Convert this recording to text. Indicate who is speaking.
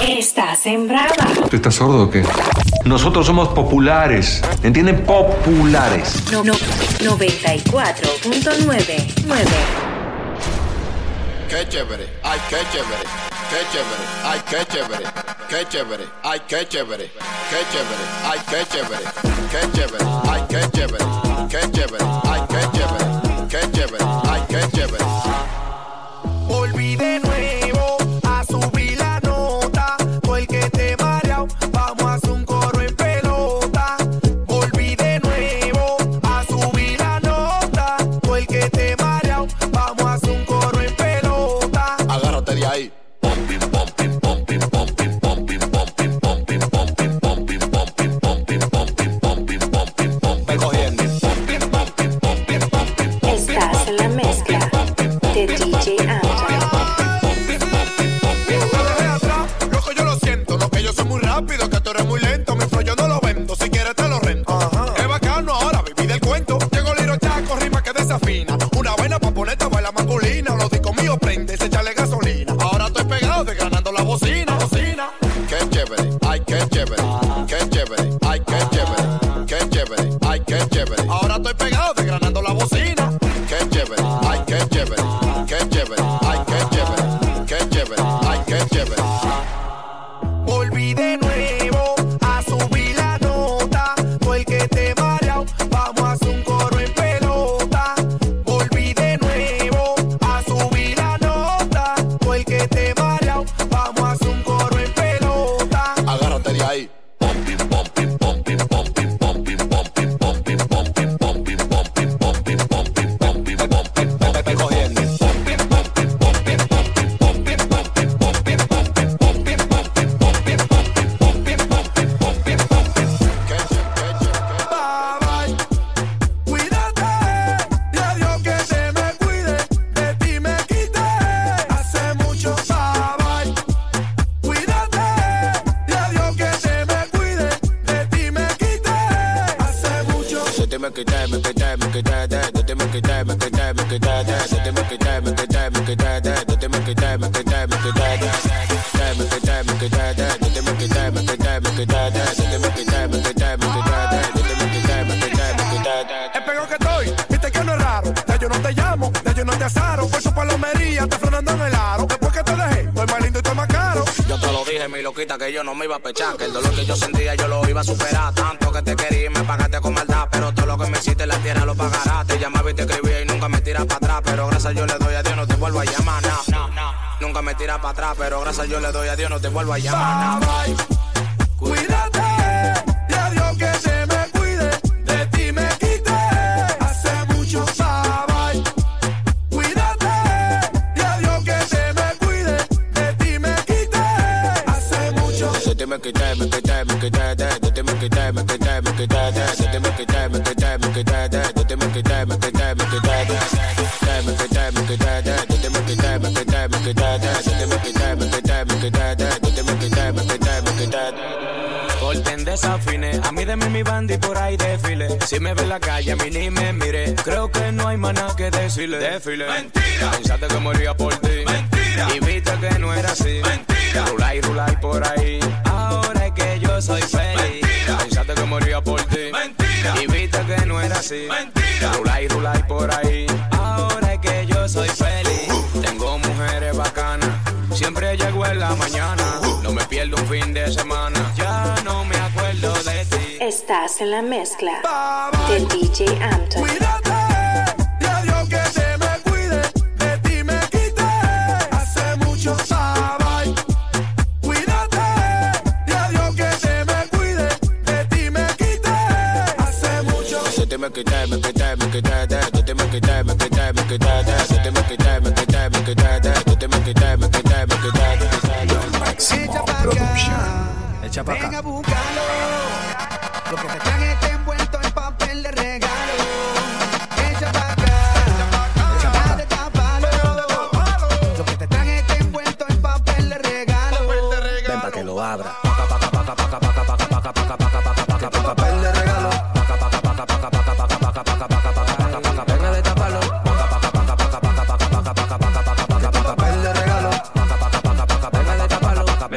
Speaker 1: Estás en Brava.
Speaker 2: ¿Tú estás sordo o qué? Nosotros somos populares, ¿entienden? Populares.
Speaker 1: 94.9.
Speaker 3: Qué chévere, ay, qué chévere, qué chévere, ay, qué chévere, qué chévere, ay, qué chévere, qué chévere, ay, qué chévere, qué chévere, ay, qué chévere, qué chévere, ay, qué chévere, qué chévere, ay, qué chévere.
Speaker 4: Volví de nuevo a subir la nota, tú el que te mareao, vamos a hacer un coro en pelota. Volví de nuevo a subir la nota, tú el que te mareao, vamos a hacer un coro en pelota.
Speaker 3: Agárrate de ahí.
Speaker 1: Estás en la mezcla de DJ Anthony.
Speaker 4: Loco, yo lo siento, lo que yo soy muy rápido, que tú eres muy lento, mi flow yo no lo vendo, si quieres te lo rento. Es bacano ahora, viví del cuento, llegó Liro Chaco, rima que desafina, una vaina pa' ponerte a bailar masculina, los discos míos prende, se echarle gasolina, ahora estoy pegado desgranando la bocina, bocina.
Speaker 3: Qué chévere, ay, qué chévere, qué chévere, ay, qué chévere, qué chévere, ay, qué chévere.
Speaker 4: Ahora estoy pegado desgranando la bocina.
Speaker 3: Qué chévere, ay, qué chévere, qué chévere, ay, qué chévere, qué chévere, ay, qué chévere.
Speaker 4: Volví de nuevo a subir la nota, tú el que te mareao, vamos a hacer un coro en pelota. Volví de nuevo a subir la nota, tú el que te mareao, vamos a hacer un coro en pelota.
Speaker 3: Agárrate de ahí.
Speaker 4: Cuídate, y a Dios que se me cuide, de ti me quité, hace mucho bye. Cuídate, y a Dios que se me cuide, de ti me quité, hace mucho. Es pegado que estoy, viste que no es raro, ya yo no te llamo, ya yo no te azaro, por su palomería, te frenando en el aro, después que te dejé, estoy más lindo y estoy más caro.
Speaker 5: Yo te lo dije, mi loquita, que yo no me iba a pechar, que el dolor que yo sentía yo lo iba a superar. Tanto que te quería y me pagaste con maldad, pero todo lo que me hiciste en la tierra lo pagarás. Te llamaba y te escribía y nunca me tiras para atrás, pero gracias yo le doy a Dios, no te vuelvo a llamar, no. Nunca me tiras para atrás, pero gracias yo le doy a Dios, no te vuelvo a llamar,
Speaker 4: Bye. Cuídate, y a Dios que se me cuide, de ti me quité, hace mucho bye. Cuídate, y a Dios que se me cuide, de ti me quité, hace mucho.
Speaker 5: Corten desafine, a mí de mi banda y por ahí desfile. Si me ve en la calle, a mí ni me mire. Creo que no hay más nada que decirle. Desfile. Mentira. Pensaste que moría por ti. Mentira. Y viste que no era así. Mentira. Rulay por ahí. Ahora es que yo soy feliz. Mentira. Pensaste que moría por ti. Mentira. Y viste que no era así. Mentira. Rulay por ahí. Ahora es que yo soy feliz. Tengo mujeres bacanas. Siempre llego en la mañana. No me pierdo un fin de semana. Ya no me acuerdo de ti.
Speaker 1: Estás en la mezcla de DJ Anthony.
Speaker 4: Cuídate, y a Dios que se me cuide, de ti me quité, hace mucho bye. Cuídate, y a Dios que se me cuide, de ti me quité, hace mucho.
Speaker 6: Echa pa' acá. Ven a buscarlo. Lo que te traje está envuelto en papel de regalo. Echa pa' acá. Echa pa' destapalo. Lo que te traje está envuelto en papel de regalo. Ven pa' que lo abra. Papel de regalo. Ven a destaparlo. Papel de regalo. Ven a destaparlo.